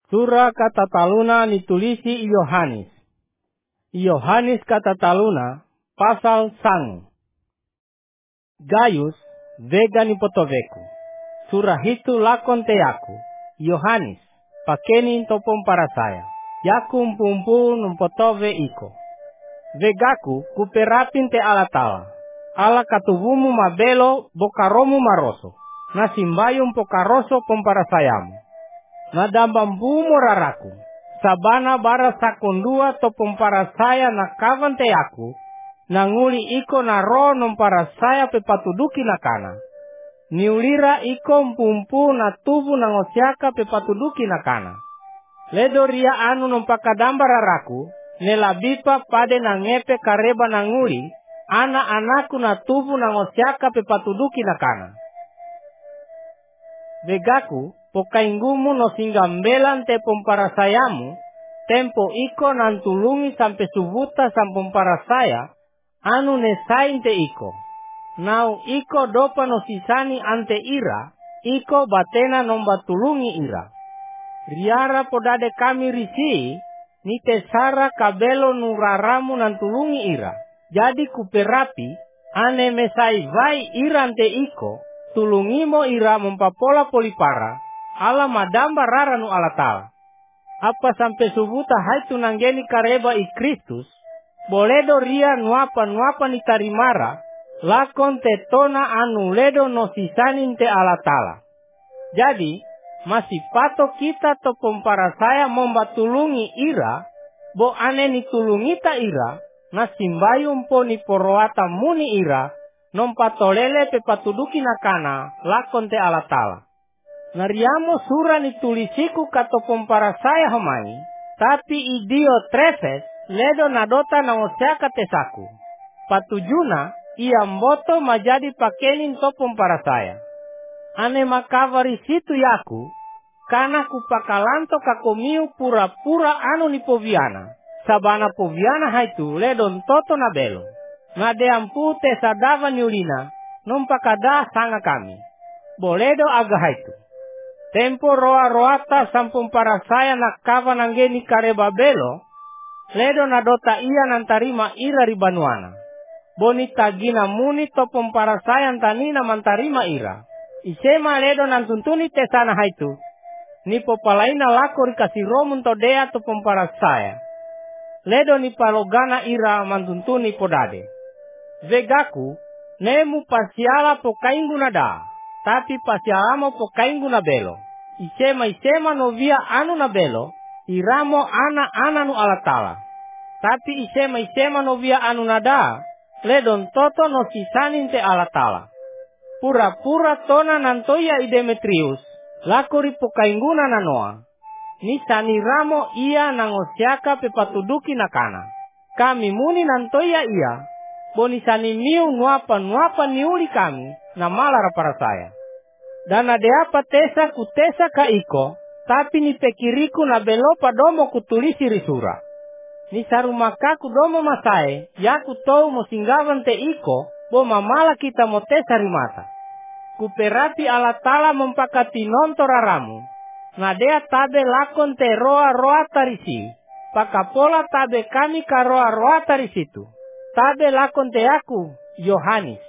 Surah katataluna nitulisi Yohanes. Yohanes katataluna pasal sang. Gaius vega nipotoveku. Surah itu lakon teaku. Yohanes pakeni topom para saya. Yaku mpumpu numpotove iko. Vegaku kuperapin te alatala. Ala katubumu mabelo bokaromu maroso. Nasimbayum pokaroso pompara sayamu. Nadambambumo raraku. Sabana bara sakundua to pompara saya nakavan te aku. Nanguli iko na ro nompara saya pepatuduki nakana. Niulira iko mpumpu na tubu nangosiaka pepatuduki nakana. Ledo ria anu nompakadamba raraku. Nelabipa pade nangepe kareba nanguli. Ana-anaku na tubu nangosiaka pepatuduki nakana. Vegaku pokainggumu no singgambelan te pompara sayamu. Tempo iko nantulungi sampai subuta sampompara saya. Anu nesain te iko. Nau iko dopa no sisani ante ira. Iko batena nombatulungi ira. Riara podade kami risi. Nite sara kabelo nuraramu nantulungi ira. Jadi kuperapi. Ane mesai vai irante iko. Tulungimo ira mempapola polipara. Ala madamba raranu alatala. Apa sampai subuta haitu nanggeni kareba i Kristus. Boledo ria nuapa ni tarimara. Lakon tetona anu ledo no sisanin te alatala. Jadi masih pato kita to pompara saya membatulungi ira. Bo ane ni tulungi ta ira. Nasimbayum po ni poroata muni ira. Nompatolele pepatuduki nakana lakon te alatala. Nariamo sura nitulisiku kato pompara saya homai. Tapi idio trefes ledo nadota nangosiaka tesaku. Patujuna ia mboto majadi pakenin to pompara saya. Ane makavari situ yaku. Kana kupakalanto kakomiu pura-pura anu ni poviana. Sabana poviana haitu ledon toto nabelo. Ngadeampu te sadava niulina. Nompakada sanga kami. Boledo aga haitu. Tempo roa-roata sampung para saya nakava nanggeni kareba belo. Ledo nadota ia nantarima ira ribanuana. Bonita gina muni topong para saya tanina mantarima ira. Isema ledo nantuntuni te sana haitu. Nipo palaina lako rikasi romun todea topong para saya. Ledo ni palogana ira mantuntuni podade. Vegaku nemu pasiala pokaingu nada. Tapi pasialamo pokaingu na belo. Isema no via anu na belo. Iramo ana nu alatala. Tapi isema no via anu nada. Ledon toto no sisanin te alatala. Pura-pura tona nantoya i Demetrius. Lakori pokainguna na noa. Nisani ramo ia nangosiaka pepatuduki nakana. Kami muni nantoya ia. Bonisani miu nuapa niuli kami. Na malara para saya. Dan adeapa tesa kutesa ka iko. Tapi ni pekiriku na belopa domo kutulisi risura. Ni sarumakaku domo masae. Yaku tou mo singgawan te iko. Bo mamala kita mo tesa rimata. Kuperapi alatala mempakati nontoraramu. Nadea tabe lakon te roa tarisi. Pakapola tabe kami ka roa tarisitu. Tabe lakon te aku, Yohanes.